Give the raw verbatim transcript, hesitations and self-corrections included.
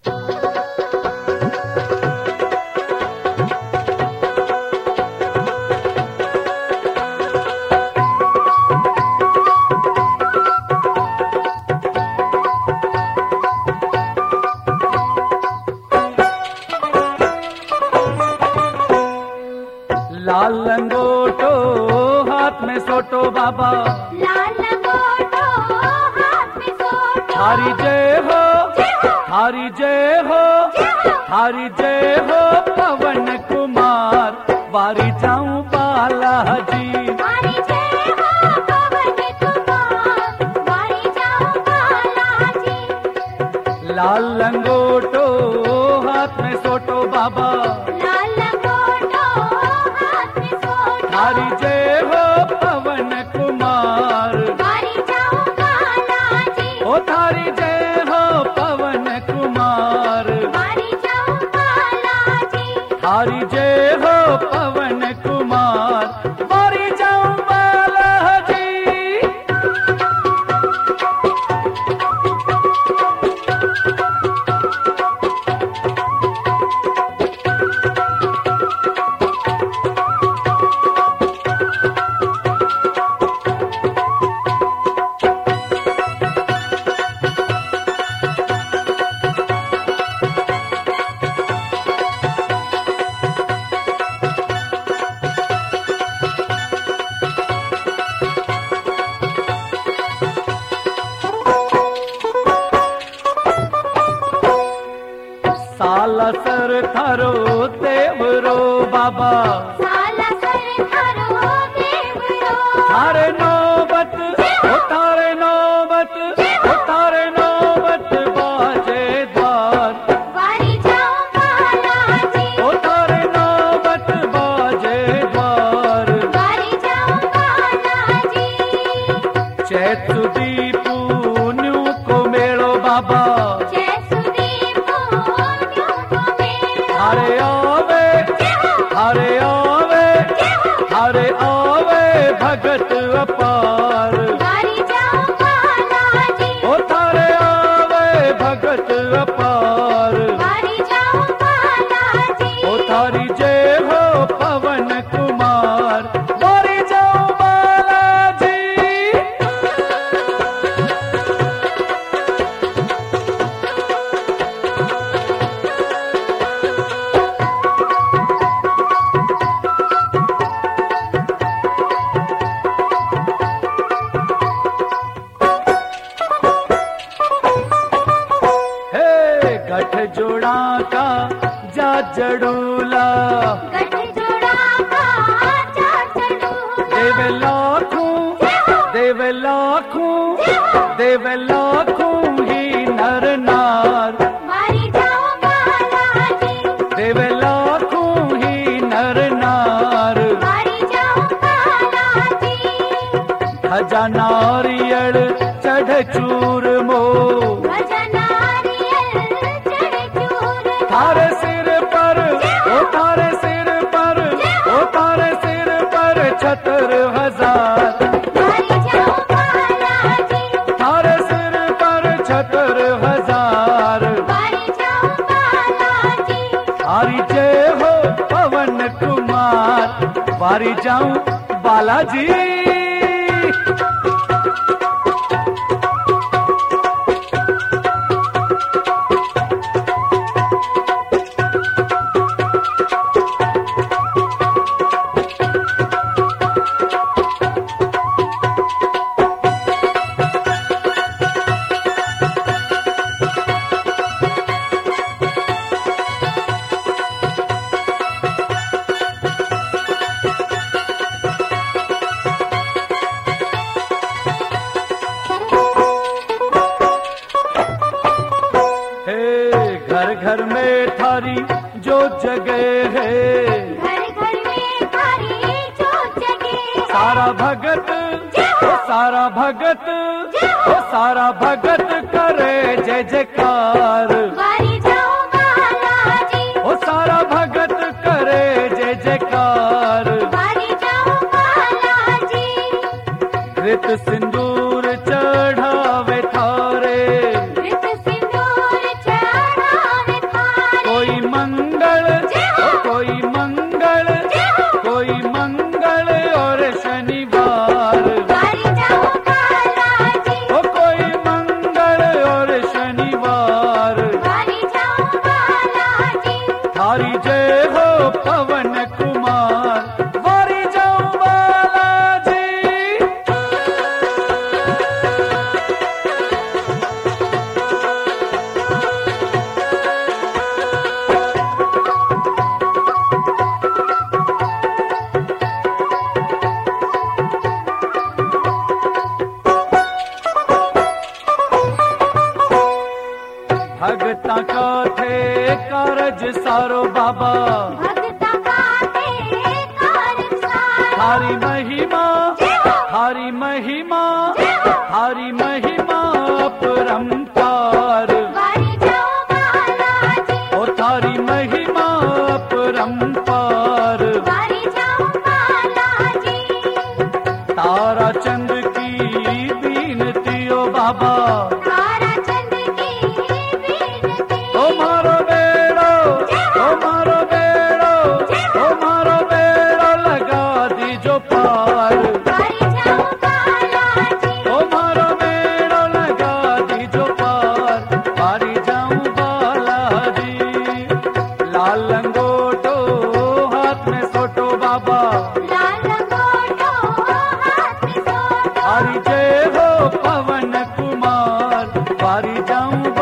लाल लंगोटो हाथ में सोटो बाबा, लाल लंगोटो हाथ में सोटो। हरी जय हो, हरी जय हो, हरी जय हो पवन कुमार, वारी जाऊं बालाजी। हरी जय हो पवन कुमार, वारी जाऊं बालाजी। लाल लंगोटो हाथ में सोटो बाबा, हरी जय हो पवन कुमार, वारी जाऊं बालाजी। ओ थारी जय हो पवन कुमार, वारी जाऊं बालाजी। हरी जय हो पवन कुमार, वारी जाऊं बालाजी। साला सर थारो देवरो बाबा, साला सर थारो देवरो। थारे नौबत, ओ थारे नौबत, ओ थारे नौबत बाजे द्वार, वारी जाऊं बालाजी। ओ थारे नौबत बाजे द्वार, वारी जाऊं बालाजी। चैत सुदीप न्यू को मेलो बाबा, हरे आवे, हरे आवे, हरे आवे भगत अपार, वारी जाऊं बालाजी। ओ थारे आवे भगत अपार, वारी जाऊं बालाजी। ओ थारी जय हो पवन कुमार, वारी जाऊं बालाजी। गठ जोड़ा का जा जड़ूला, गठ जोड़ा का जा जड़ूला। देव लाखों, देव लाखों, देव लाखों ही नर नार, वारी जाऊं बालाजी। देव लाखों ही नर नार, वारी जाऊं बालाजी। खजा नारियल चढ़ चूर मो, थारे सिर पर, ओ थारे सिर पर, ओ थारे सिर पर छतर हजार, वारी जाऊं बालाजी। थारे सिर पर छतर हजार, वारी जाऊं बालाजी। हरी जय हो पवन कुमार, वारी जाऊं बालाजी। घर घर में थारी जो जगह है, घर घर में थारी जो जगह। सारा भगत, ओ सारा भगत, ओ सारा भगत करे जय जयकार, वारी जाऊं बालाजी। ओ सारा भगत करे जय जयकार, वारी जाऊं बालाजी। घृत सिंदूर चढ़ावे थारे, घृत सिंदूर चढ़ावे तारी जय हो पवन कुमार, वारी जाऊं बालाजी। भगता का थे कारज सारो बाबा, भगता का थे कारज सारो। थारी महिमा थारी महिमा थारी महिमा अपरंपार, वारी जाऊं बालाजी, ओ थारी महिमा अपरंपार। वारी जाऊं बालाजी। तारा चंद की बीनती ओ बाबा, तारा चंद की बीनती, ओ मारो बेड़ो ओ मारो बेड़ो ओ मारो बेड़ो लगा दीजो पार, वारी जाऊं बालाजी, ओ मारो बेड़ो लगा दीजो पार, वारी जाऊं बालाजी। लाल लंगोटो हाथ में सोटो बाबा, लाल लंगोटो हाथ में सोटो, हरि जय हो पवन कुमार, वारी जाऊं